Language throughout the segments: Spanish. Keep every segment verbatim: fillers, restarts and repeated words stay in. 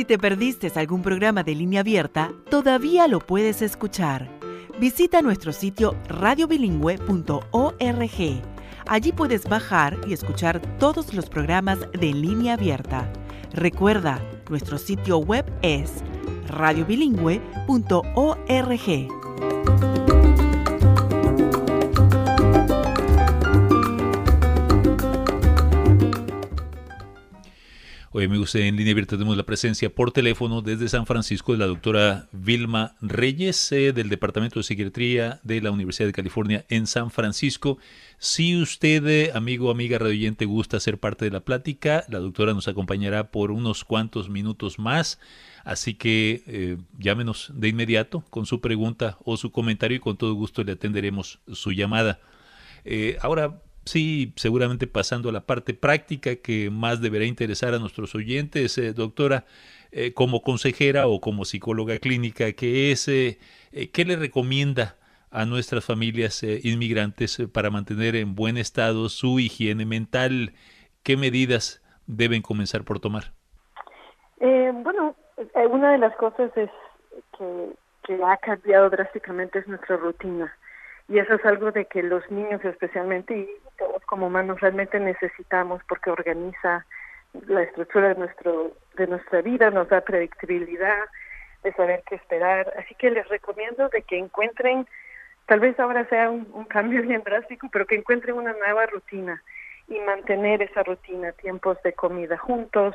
Si te perdiste algún programa de Línea Abierta, todavía lo puedes escuchar. Visita nuestro sitio radio bilingüe punto org. Allí puedes bajar y escuchar todos los programas de Línea Abierta. Recuerda, nuestro sitio web es radio bilingüe punto org. Hoy, amigos, en Línea Abierta tenemos la presencia por teléfono desde San Francisco de la doctora Vilma Reyes, eh, del Departamento de Psiquiatría de la Universidad de California en San Francisco. Si usted, eh, amigo o amiga radioyente, gusta ser parte de la plática, la doctora nos acompañará por unos cuantos minutos más, así que eh, llámenos de inmediato con su pregunta o su comentario y con todo gusto le atenderemos su llamada. Eh, ahora, sí, seguramente pasando a la parte práctica que más deberá interesar a nuestros oyentes, eh, doctora, eh, como consejera o como psicóloga clínica, ¿qué es, eh, eh, qué le recomienda a nuestras familias eh, inmigrantes eh, para mantener en buen estado su higiene mental? ¿Qué medidas deben comenzar por tomar? Eh, bueno, eh, una de las cosas es que, que ha cambiado drásticamente es nuestra rutina. Y eso es algo de que los niños especialmente y todos como humanos realmente necesitamos, porque organiza la estructura de nuestro de nuestra vida, nos da predictibilidad, de saber qué esperar. Así que les recomiendo de que encuentren, tal vez ahora sea un, un cambio bien drástico, pero que encuentren una nueva rutina y mantener esa rutina, tiempos de comida juntos,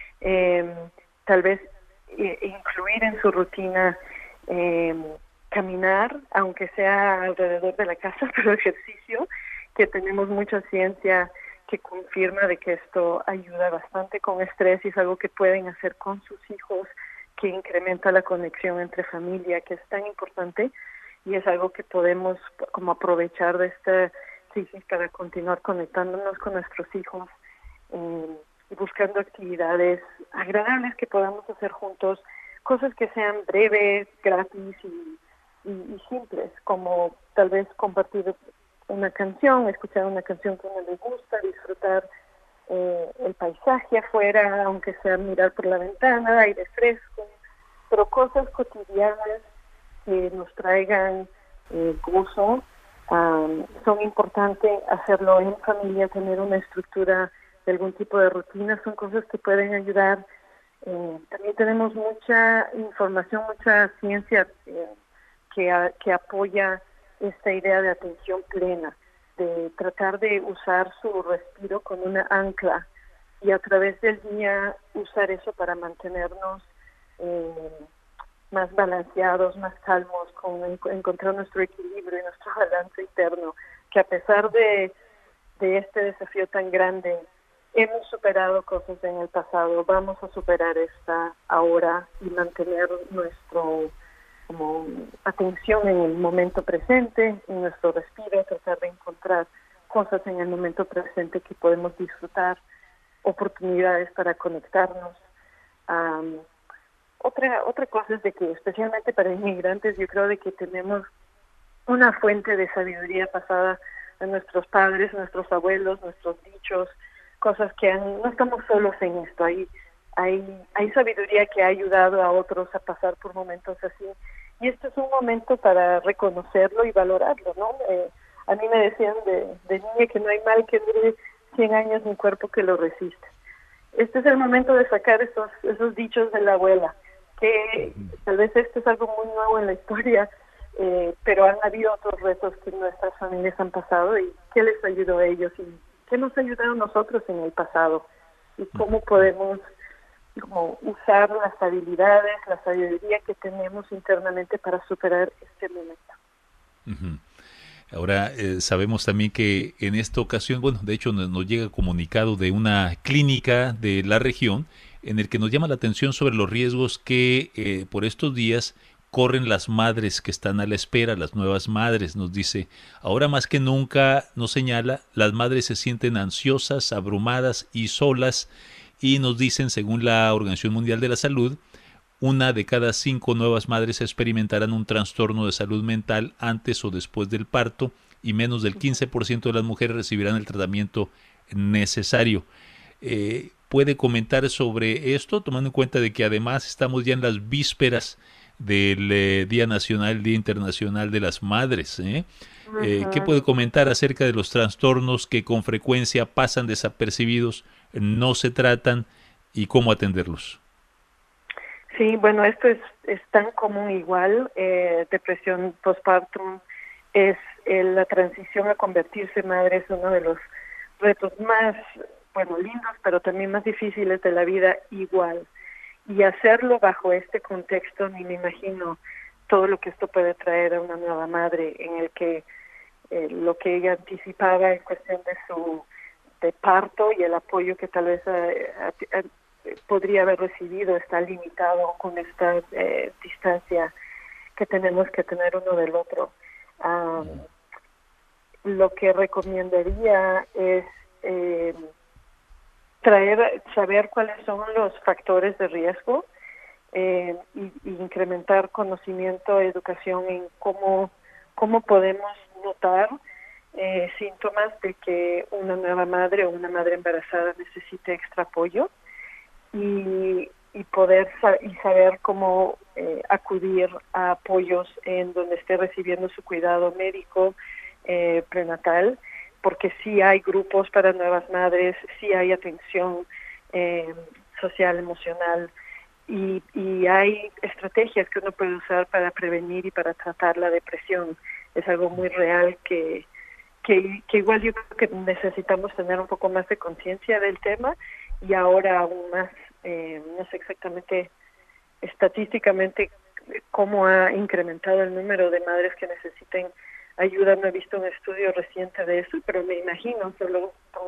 eh, tal vez eh, incluir en su rutina eh, caminar, aunque sea alrededor de la casa, pero ejercicio, que tenemos mucha ciencia que confirma de que esto ayuda bastante con estrés y es algo que pueden hacer con sus hijos, que incrementa la conexión entre familia, que es tan importante, y es algo que podemos como aprovechar de esta crisis para continuar conectándonos con nuestros hijos eh, y buscando actividades agradables que podamos hacer juntos, cosas que sean breves, gratis y Y, y simples, como tal vez compartir una canción, escuchar una canción que a uno le gusta, disfrutar eh, el paisaje afuera, aunque sea mirar por la ventana, aire fresco, pero cosas cotidianas que nos traigan eh, gozo. Um, son importantes hacerlo en familia, tener una estructura de algún tipo de rutina, son cosas que pueden ayudar. Eh, también tenemos mucha información, mucha ciencia eh, Que, a, que apoya esta idea de atención plena, de tratar de usar su respiro con una ancla y a través del día usar eso para mantenernos eh, más balanceados, más calmos, con en, encontrar nuestro equilibrio y nuestro balance interno, que a pesar de, de este desafío tan grande, hemos superado cosas en el pasado, vamos a superar esta ahora y mantener nuestro como atención en el momento presente, en nuestro respiro, tratar de encontrar cosas en el momento presente que podemos disfrutar, oportunidades para conectarnos. Um, otra otra cosa es de que especialmente para inmigrantes yo creo de que tenemos una fuente de sabiduría pasada de nuestros padres, nuestros abuelos, nuestros dichos, cosas que han, no estamos solos en esto, hay Hay, hay sabiduría que ha ayudado a otros a pasar por momentos así. Y este es un momento para reconocerlo y valorarlo, ¿no? Eh, a mí me decían de, de niña que no hay mal que dure cien años ni cuerpo que lo resista. Este es el momento de sacar esos, esos dichos de la abuela, que tal vez esto es algo muy nuevo en la historia, eh, pero han habido otros retos que nuestras familias han pasado y qué les ayudó a ellos y qué nos ayudaron nosotros en el pasado y cómo podemos como usar las habilidades, la sabiduría que tenemos internamente para superar este momento. Uh-huh. Ahora, eh, sabemos también que en esta ocasión, bueno, de hecho nos, nos llega comunicado de una clínica de la región en el que nos llama la atención sobre los riesgos que eh, por estos días corren las madres que están a la espera, las nuevas madres. Nos dice, ahora más que nunca, nos señala, las madres se sienten ansiosas, abrumadas y solas. Y nos dicen, según la Organización Mundial de la Salud, una de cada cinco nuevas madres experimentarán un trastorno de salud mental antes o después del parto y menos del quince por ciento de las mujeres recibirán el tratamiento necesario. Eh, puede comentar sobre esto, tomando en cuenta de que además estamos ya en las vísperas del eh, Día Nacional, Día Internacional de las Madres, ¿eh? Eh, ¿Qué puede comentar acerca de los trastornos que con frecuencia pasan desapercibidos, no se tratan y cómo atenderlos? Sí, bueno, esto es, es tan común igual, eh, depresión postpartum, es eh, la transición a convertirse en madre es uno de los retos más, bueno, lindos, pero también más difíciles de la vida igual. Y hacerlo bajo este contexto, ni me imagino todo lo que esto puede traer a una nueva madre, en el que eh, lo que ella anticipaba en cuestión de su de parto y el apoyo que tal vez eh, a, a, podría haber recibido está limitado con esta eh, distancia que tenemos que tener uno del otro. Um, lo que recomendaría es eh, traer, saber cuáles son los factores de riesgo eh, y, y incrementar conocimiento, educación en cómo, cómo podemos notar eh, síntomas de que una nueva madre o una madre embarazada necesite extra apoyo. Y, y poder sa- y saber cómo eh, acudir a apoyos en donde esté recibiendo su cuidado médico eh, prenatal, porque sí hay grupos para nuevas madres, sí hay atención eh, social, emocional, y, y hay estrategias que uno puede usar para prevenir y para tratar la depresión. Es algo muy real que, que, que igual yo creo que necesitamos tener un poco más de conciencia del tema, y ahora aún más, eh, no sé exactamente estadísticamente cómo ha incrementado el número de madres que necesiten ayuda. No he visto un estudio reciente de eso, pero me imagino, solo con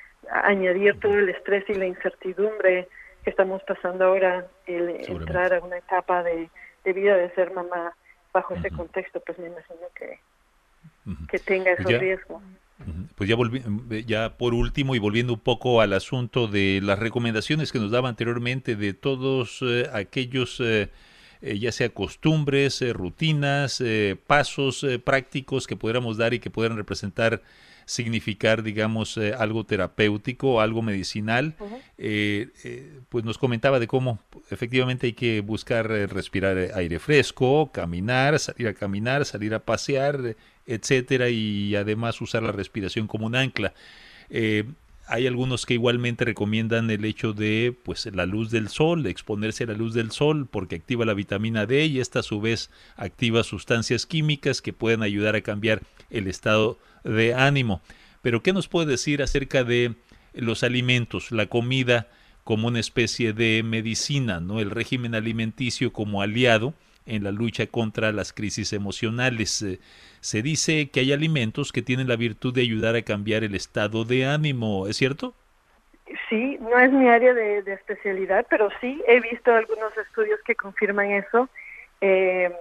añadir todo el estrés y la incertidumbre que estamos pasando ahora, el entrar a una etapa de, de vida de ser mamá bajo uh-huh. ese contexto, pues me imagino que, uh-huh. que tenga esos pues riesgos. Pues ya, volvi ya por último y volviendo un poco al asunto de las recomendaciones que nos daba anteriormente de todos eh, aquellos, eh, eh, ya sea costumbres, eh, rutinas, eh, pasos eh, prácticos que pudiéramos dar y que pudieran representar, significar, digamos, eh, algo terapéutico, algo medicinal, uh-huh. eh, eh, pues nos comentaba de cómo efectivamente hay que buscar eh, respirar aire fresco, caminar, salir a caminar, salir a pasear, eh, etcétera, y además usar la respiración como un ancla. Eh, hay algunos que igualmente recomiendan el hecho de pues la luz del sol, de exponerse a la luz del sol, porque activa la vitamina D y esta a su vez activa sustancias químicas que pueden ayudar a cambiar el estado de ánimo. Pero ¿qué nos puede decir acerca de los alimentos, la comida como una especie de medicina, ¿no? El régimen alimenticio como aliado en la lucha contra las crisis emocionales? Eh, se dice que hay alimentos que tienen la virtud de ayudar a cambiar el estado de ánimo, ¿es cierto? Sí, no es mi área de, de especialidad, pero sí he visto algunos estudios que confirman eso. Eh,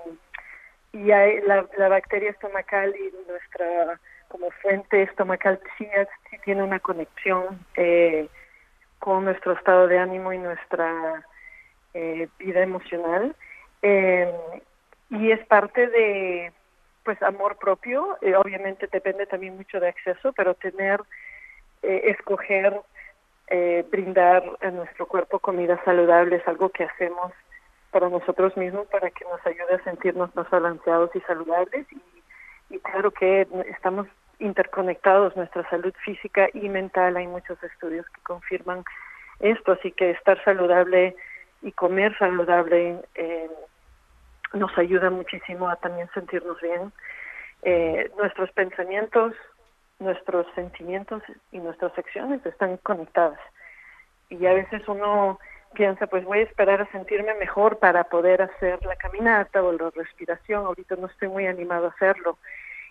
y hay la, la bacteria estomacal y nuestra como fuente estomacal sí, sí tiene una conexión eh, con nuestro estado de ánimo y nuestra eh, vida emocional. Eh, y es parte de pues amor propio, eh, obviamente depende también mucho de acceso, pero tener, eh, escoger, eh, brindar a nuestro cuerpo comida saludable es algo que hacemos para nosotros mismos, para que nos ayude a sentirnos más balanceados y saludables, y, y claro que estamos interconectados, nuestra salud física y mental, hay muchos estudios que confirman esto, así que estar saludable y comer saludable eh, nos ayuda muchísimo a también sentirnos bien. Eh, nuestros pensamientos, nuestros sentimientos y nuestras acciones están conectadas. Y a veces uno piensa, pues voy a esperar a sentirme mejor para poder hacer la caminata o la respiración. Ahorita no estoy muy animado a hacerlo.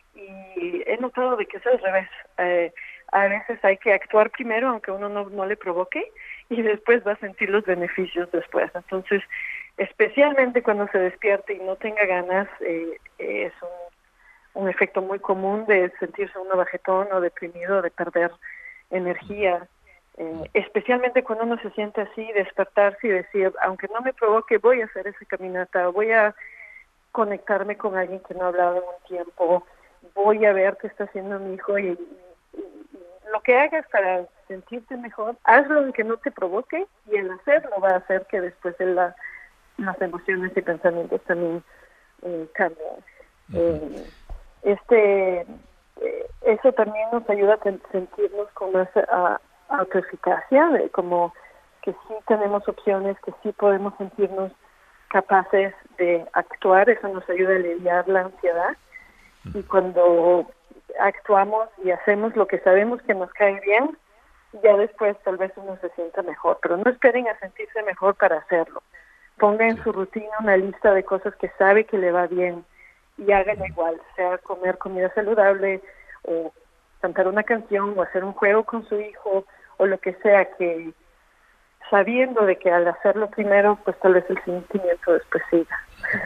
Y he notado de que es al revés. Eh, a veces hay que actuar primero, aunque uno no, no le provoque, y después va a sentir los beneficios después. Entonces, especialmente cuando se despierte y no tenga ganas, eh, es un, un efecto muy común de sentirse uno bajetón o deprimido, de perder energía. Eh, especialmente cuando uno se siente así, despertarse y decir, aunque no me provoque, voy a hacer esa caminata, voy a conectarme con alguien que no ha hablado en un tiempo, voy a ver qué está haciendo mi hijo, y, y, y lo que hagas para sentirte mejor, hazlo aunque no te provoque, y el hacerlo va a hacer que después de la, las emociones y pensamientos también eh, cambien. Uh-huh. Eh, este, eh, eso también nos ayuda a ten- sentirnos con más a, autoeficacia, de como que sí tenemos opciones, que sí podemos sentirnos capaces de actuar. Eso nos ayuda a aliviar la ansiedad. Y cuando actuamos y hacemos lo que sabemos que nos cae bien, ya después tal vez uno se sienta mejor, pero no esperen a sentirse mejor para hacerlo. Ponga en su rutina una lista de cosas que sabe que le va bien y hágala igual, sea comer comida saludable o cantar una canción o hacer un juego con su hijo o lo que sea, que sabiendo de que al hacerlo primero, pues tal vez el sentimiento después siga.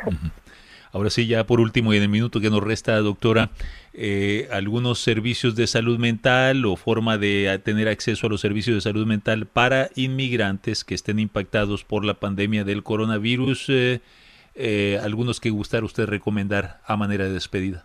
Ahora sí, ya por último y en el minuto que nos resta, doctora, eh, algunos servicios de salud mental o forma de tener acceso a los servicios de salud mental para inmigrantes que estén impactados por la pandemia del coronavirus, eh, eh, algunos que gustar usted recomendar a manera de despedida.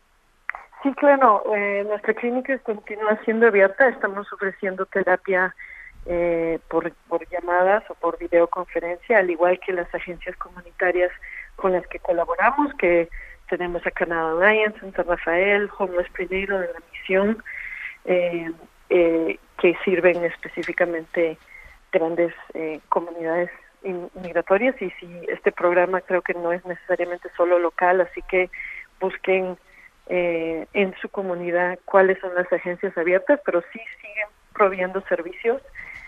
Sí, claro, eh, nuestra clínica continúa siendo abierta, estamos ofreciendo terapia eh, por, por llamadas o por videoconferencia, al igual que las agencias comunitarias con las que colaboramos, que tenemos a Canada Alliance, San Rafael, Homeless Primero de la Misión, eh, eh, que sirven específicamente grandes eh, comunidades migratorias. Y si este programa creo que no es necesariamente solo local, así que busquen eh, en su comunidad cuáles son las agencias abiertas, pero sí siguen proveyendo servicios.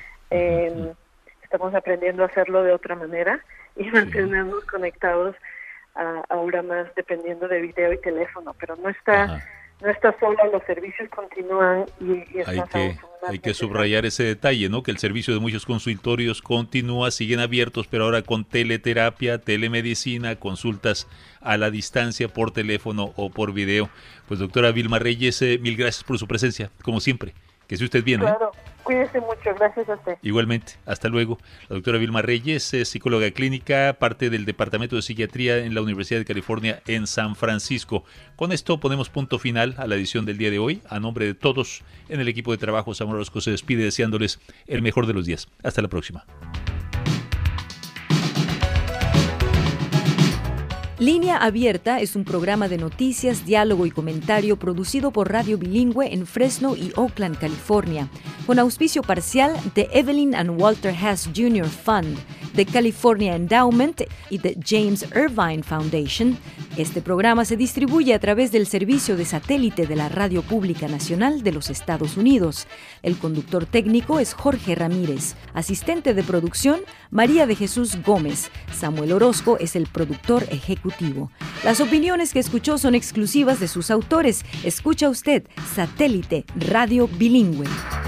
Eh, estamos aprendiendo a hacerlo de otra manera y mantenernos conectados a, ahora más dependiendo de video y teléfono, pero no está Ajá. no está solo, los servicios continúan y, y hay que hay que subrayar ese detalle, ¿no? Que el servicio de muchos consultorios continúa, siguen abiertos, pero ahora con teleterapia, telemedicina, consultas a la distancia por teléfono o por video. Pues doctora Vilma Reyes, eh, mil gracias por su presencia, como siempre. Que esté usted bien, claro. ¿eh? Cuídese mucho, gracias a usted. Igualmente, hasta luego. La doctora Vilma Reyes es psicóloga clínica, parte del Departamento de Psiquiatría en la Universidad de California en San Francisco. Con esto ponemos punto final a la edición del día de hoy. A nombre de todos en el equipo de trabajo, Samuel Orozco se despide deseándoles el mejor de los días. Hasta la próxima. Línea Abierta es un programa de noticias, diálogo y comentario producido por Radio Bilingüe en Fresno y Oakland, California, con auspicio parcial de Evelyn and Walter Hess junior Fund, de California Endowment y de James Irvine Foundation. Este programa se distribuye a través del servicio de satélite de la Radio Pública Nacional de los Estados Unidos. El conductor técnico es Jorge Ramírez. Asistente de producción, María de Jesús Gómez. Samuel Orozco es el productor ejecutivo. Las opiniones que escuchó son exclusivas de sus autores. Escucha usted Satélite Radio Bilingüe.